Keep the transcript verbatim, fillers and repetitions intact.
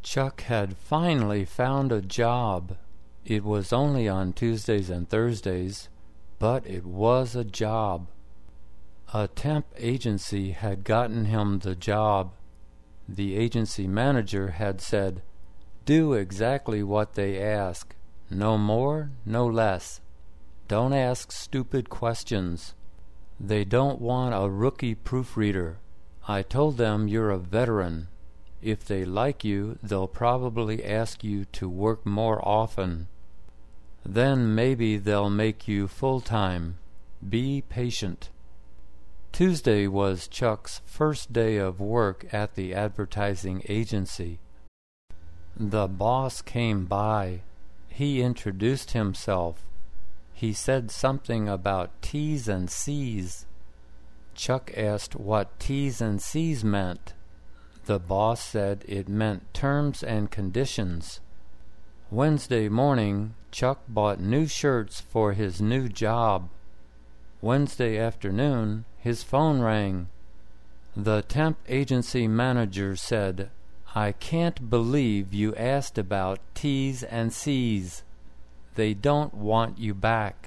Chuck had finally found a job. It was only on Tuesdays and Thursdays, but it was a job. A temp agency had gotten him the job. The agency manager had said, "Do exactly what they ask. No more, no less. Don't ask stupid questions. They don't want a rookie proofreader. I told them you're a veteran. If they like you, they'll probably ask you to work more often. Then maybe they'll make you full-time. Be patient." Tuesday was Chuck's first day of work at the advertising agency. The boss came by. He introduced himself. He said something about T's and C's. Chuck asked what T's and C's meant. The boss said it meant terms and conditions. Wednesday morning, Chuck bought new shirts for his new job. Wednesday afternoon, his phone rang. The temp agency manager said, "I can't believe you asked about T's and C's. They don't want you back."